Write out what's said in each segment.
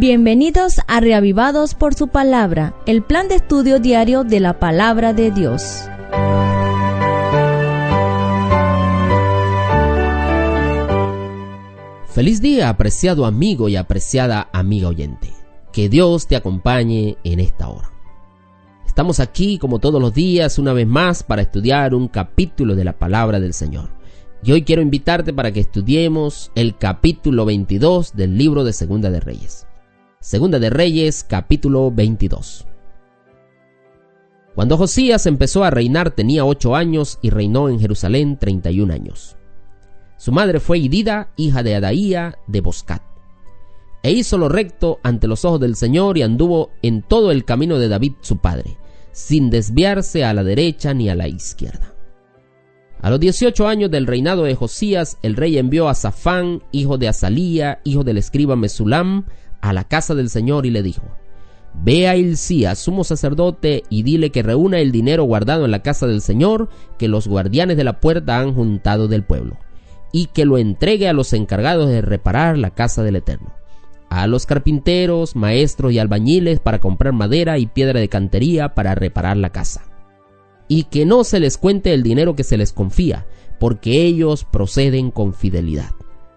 Bienvenidos a Reavivados por su Palabra, el plan de estudio diario de la Palabra de Dios. Feliz día, apreciado amigo y apreciada amiga oyente. Que Dios te acompañe en esta hora. Estamos aquí como todos los días una vez más para estudiar un capítulo de la Palabra del Señor. Y hoy quiero invitarte para que estudiemos el capítulo 22 del libro de Segunda de Reyes. Segunda de Reyes, capítulo 22. Cuando Josías empezó a reinar tenía 8 años y reinó en Jerusalén 31 años. Su madre fue Idida, hija de Adaía de Boscat. E hizo lo recto ante los ojos del Señor y anduvo en todo el camino de David su padre, sin desviarse a la derecha ni a la izquierda. A los 18 años del reinado de Josías, el rey envió a Safán, hijo de Azalía, hijo del escriba Mesulam, a la casa del Señor y le dijo: Ve a Hilcías, sumo sacerdote, y dile que reúna el dinero guardado en la casa del Señor, que los guardianes de la puerta han juntado del pueblo, y que lo entregue a los encargados de reparar la casa del Eterno, a los carpinteros, maestros y albañiles para comprar madera y piedra de cantería para reparar la casa, y que no se les cuente el dinero que se les confía, porque ellos proceden con fidelidad.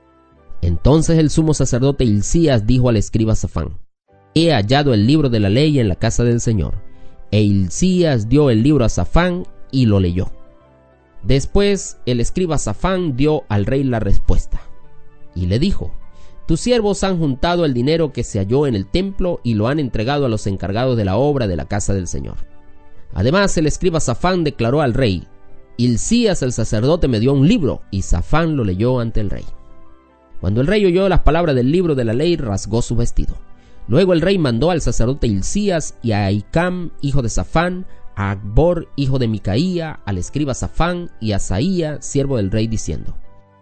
Entonces el sumo sacerdote Hilcías dijo al escriba Safán: He hallado el libro de la ley en la casa del Señor. E Hilcías dio el libro a Safán y lo leyó. Después el escriba Safán dio al rey la respuesta y le dijo: Tus siervos han juntado el dinero que se halló en el templo y lo han entregado a los encargados de la obra de la casa del Señor. Además el escriba Safán declaró al rey: Hilcías el sacerdote me dio un libro, y Safán lo leyó ante el rey. Cuando el rey oyó las palabras del libro de la ley, rasgó su vestido. Luego el rey mandó al sacerdote Hilcías y a Ahicam, hijo de Safán, a Acbor, hijo de Micaía, al escriba Safán y a Asaía, siervo del rey, diciendo: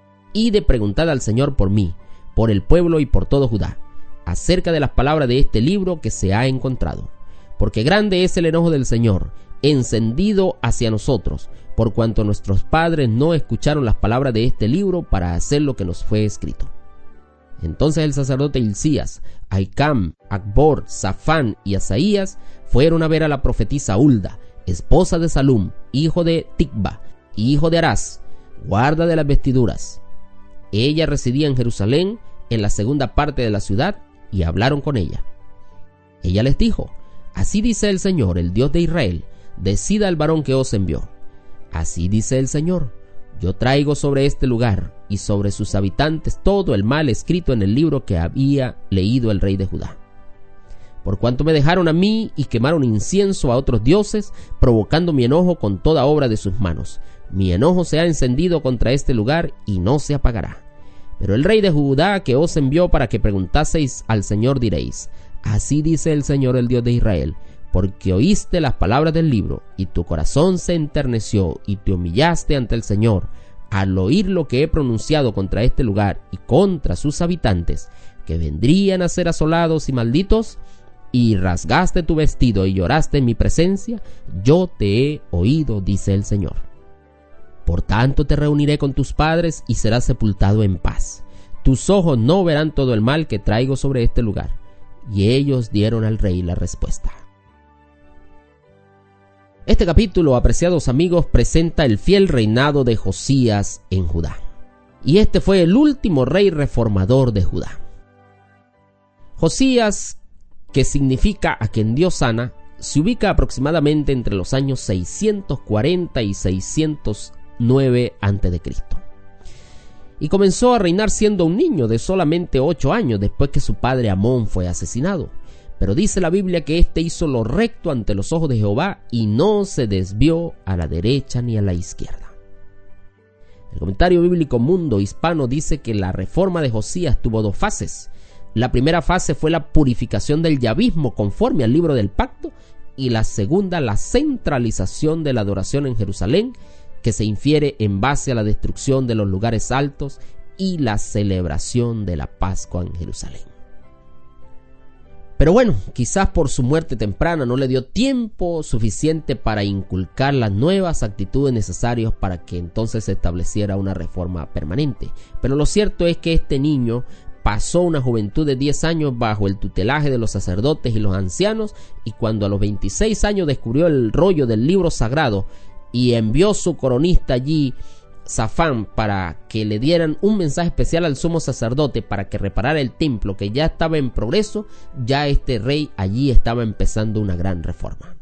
Id preguntad al Señor por mí, por el pueblo y por todo Judá, acerca de las palabras de este libro que se ha encontrado. Porque grande es el enojo del Señor, encendido hacia nosotros, por cuanto nuestros padres no escucharon las palabras de este libro para hacer lo que nos fue escrito. Entonces el sacerdote Hilcías, Ahicam, Acbor, Safán y Asaías fueron a ver a la profetisa Hulda, esposa de Salum, hijo de Ticba, hijo de Arás, guarda de las vestiduras. Ella residía en Jerusalén, en la segunda parte de la ciudad, y hablaron con ella. Ella les dijo: Así dice el Señor, el Dios de Israel: Decida al varón que os envió. Así dice el Señor: Yo traigo sobre este lugar y sobre sus habitantes todo el mal escrito en el libro que había leído el rey de Judá. Por cuanto me dejaron a mí y quemaron incienso a otros dioses, provocando mi enojo con toda obra de sus manos. Mi enojo se ha encendido contra este lugar y no se apagará. Pero el rey de Judá que os envió para que preguntaseis al Señor diréis: Así dice el Señor, el Dios de Israel: Porque oíste las palabras del libro, y tu corazón se enterneció, y te humillaste ante el Señor, al oír lo que he pronunciado contra este lugar y contra sus habitantes, que vendrían a ser asolados y malditos, y rasgaste tu vestido y lloraste en mi presencia, yo te he oído, dice el Señor. Por tanto te reuniré con tus padres y serás sepultado en paz. Tus ojos no verán todo el mal que traigo sobre este lugar. Y ellos dieron al rey la respuesta. Este capítulo, apreciados amigos, presenta el fiel reinado de Josías en Judá. Y este fue el último rey reformador de Judá. Josías, que significa a quien Dios sana, se ubica aproximadamente entre los años 640 y 609 a.C. Y comenzó a reinar siendo un niño de solamente 8 años después que su padre Amón fue asesinado. Pero dice la Biblia que éste hizo lo recto ante los ojos de Jehová y no se desvió a la derecha ni a la izquierda. El comentario bíblico Mundo Hispano dice que la reforma de Josías tuvo 2 fases. La primera fase fue la purificación del yavismo conforme al libro del pacto, y la segunda la centralización de la adoración en Jerusalén, que se infiere en base a la destrucción de los lugares altos y la celebración de la Pascua en Jerusalén. Pero bueno, quizás por su muerte temprana no le dio tiempo suficiente para inculcar las nuevas actitudes necesarias para que entonces se estableciera una reforma permanente. Pero lo cierto es que este niño pasó una juventud de 10 años bajo el tutelaje de los sacerdotes y los ancianos, y cuando a los 26 años descubrió el rollo del libro sagrado y envió su coronista allí, Safán, para que le dieran un mensaje especial al sumo sacerdote para que reparara el templo que ya estaba en progreso, ya este rey allí estaba empezando una gran reforma.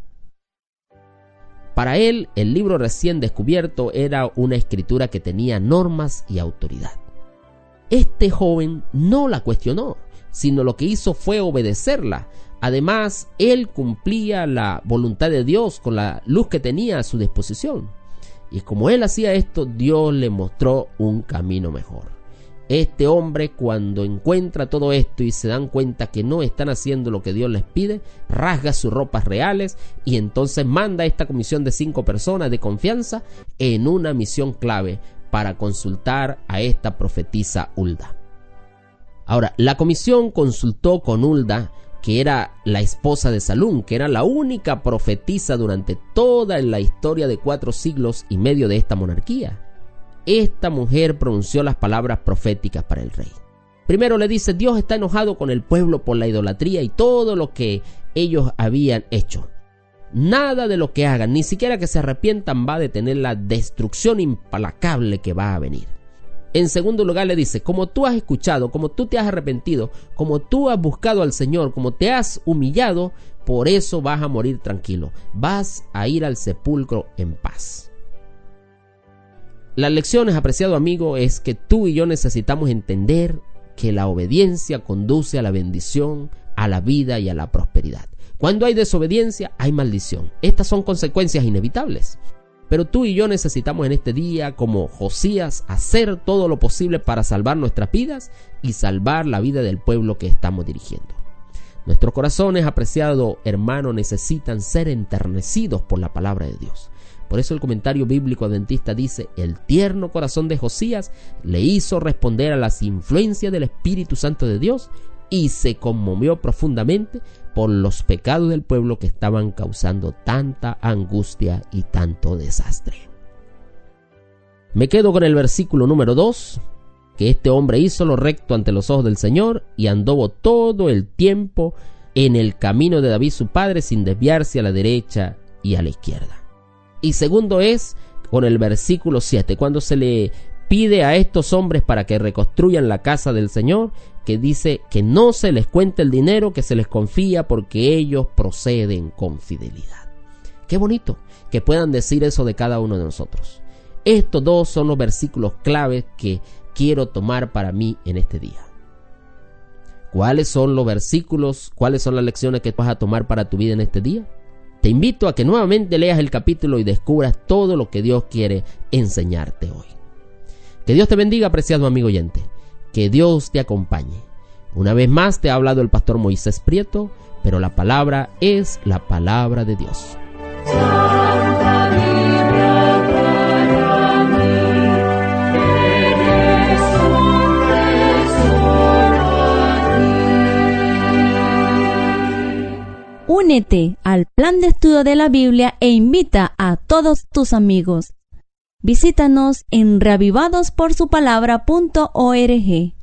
Para él, el libro recién descubierto era una escritura que tenía normas y autoridad. Este joven no la cuestionó, sino lo que hizo fue obedecerla. Además, él cumplía la voluntad de Dios con la luz que tenía a su disposición. Y como él hacía esto, Dios le mostró un camino mejor. Este hombre, cuando encuentra todo esto y se dan cuenta que no están haciendo lo que Dios les pide, rasga sus ropas reales y entonces manda a esta comisión de 5 personas de confianza en una misión clave para consultar a esta profetisa Hulda. Ahora, la comisión consultó con Hulda, que era la esposa de Salum, que era la única profetisa durante toda la historia de 4 siglos y medio de esta monarquía. Esta mujer pronunció las palabras proféticas para el rey. Primero le dice: Dios está enojado con el pueblo por la idolatría y todo lo que ellos habían hecho. Nada de lo que hagan, ni siquiera que se arrepientan, va a detener la destrucción implacable que va a venir. En segundo lugar le dice: como tú has escuchado, como tú te has arrepentido, como tú has buscado al Señor, como te has humillado, por eso vas a morir tranquilo, vas a ir al sepulcro en paz. Las lecciones, apreciado amigo, es que tú y yo necesitamos entender que la obediencia conduce a la bendición, a la vida y a la prosperidad. Cuando hay desobediencia, hay maldición. Estas son consecuencias inevitables. Pero tú y yo necesitamos en este día, como Josías, hacer todo lo posible para salvar nuestras vidas y salvar la vida del pueblo que estamos dirigiendo. Nuestros corazones, apreciado hermano, necesitan ser enternecidos por la palabra de Dios. Por eso el comentario bíblico adventista dice: el tierno corazón de Josías le hizo responder a las influencias del Espíritu Santo de Dios y se conmovió profundamente por los pecados del pueblo que estaban causando tanta angustia y tanto desastre. Me quedo con el versículo número 2, que este hombre hizo lo recto ante los ojos del Señor y anduvo todo el tiempo en el camino de David su padre, sin desviarse a la derecha y a la izquierda. Y segundo es con el versículo 7, cuando se le pide a estos hombres para que reconstruyan la casa del Señor, que dice que no se les cuente el dinero que se les confía porque ellos proceden con fidelidad. Qué bonito que puedan decir eso de cada uno de nosotros. Estos dos son los versículos claves que quiero tomar para mí en este día. ¿Cuáles son los versículos? ¿Cuáles son las lecciones que vas a tomar para tu vida en este día? Te invito a que nuevamente leas el capítulo y descubras todo lo que Dios quiere enseñarte hoy. Que Dios te bendiga, apreciado amigo oyente. Que Dios te acompañe. Una vez más te ha hablado el pastor Moisés Prieto, pero la palabra es la palabra de Dios. Santa Biblia para mí, eres un tesoro aquí. Únete al plan de estudio de la Biblia e invita a todos tus amigos. Visítanos en reavivadosporsupalabra.org.